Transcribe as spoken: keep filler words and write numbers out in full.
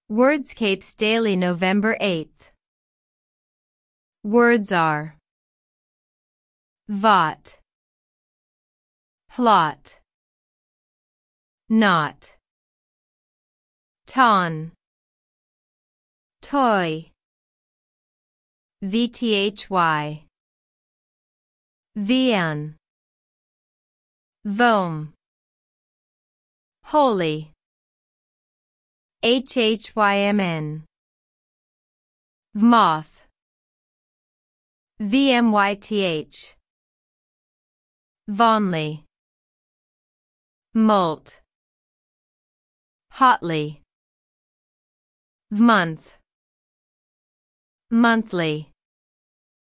Wordscapes Daily November eighth. Words are vaught, plot, not, ton, toy, vthy, van, vom, holy, hhymn, moth, vmyth, vonly, molt, hotly, month, monthly.